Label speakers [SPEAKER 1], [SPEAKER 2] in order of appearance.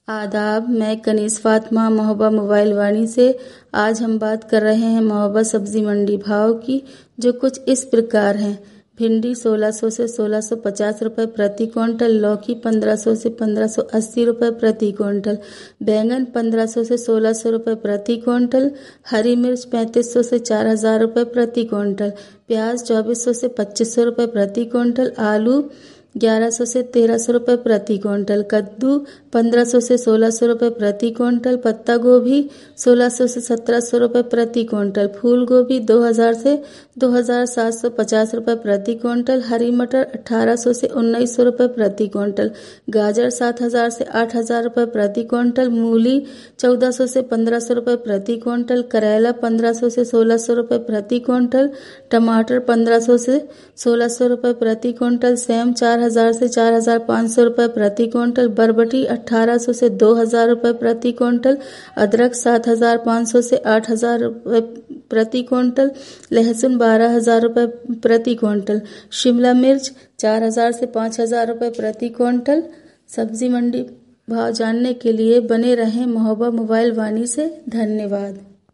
[SPEAKER 1] आदाब, मैं कनीज़ फातिमा महोबा मोबाइल वाणी से। आज हम बात कर रहे हैं महोबा सब्जी मंडी भाव की, जो कुछ इस प्रकार हैं। भिंडी 1600 से 1650 रुपये प्रति क्विंटल, लौकी 1500 से 1580 रुपये प्रति क्विंटल, बैंगन 1500 से 1600 रुपये प्रति क्विंटल, हरी मिर्च 3500 से 4000 रुपये प्रति क्विंटल, प्याज 2400 से 2500 रुपये प्रति क्विंटल, आलू 1100 से 1300 रुपये प्रति क्विंटल, कद्दू 1500 से 1600 रुपये प्रति क्विंटल, पत्ता गोभी 1600 से 1700 रुपये प्रति क्विंटल, फूल गोभी 2000 से 2750 रुपये प्रति क्विंटल, हरी मटर 1800 से 1900 रुपये प्रति क्विंटल, गाजर 7000 से 8000 रुपये प्रति क्विंटल, मूली 1400 से 1500 रुपये प्रति क्विंटल, करेला 1500 से 1600 रुपये प्रति क्विंटल, टमाटर 1500 से 1600 रुपये प्रति क्विंटल, सेम 4000 से 4500 रुपये प्रति क्विंटल, बरबटी 1800 से 2000 रुपये प्रति क्विंटल, अदरक 7500 से 8000 रुपये प्रति क्विंटल, लहसुन 12000 रुपये प्रति क्विंटल, शिमला मिर्च 4000 से 5000 रुपये प्रति क्विंटल। सब्जी मंडी भाव जानने के लिए बने रहें महोबा मोबाइल वाणी से। धन्यवाद।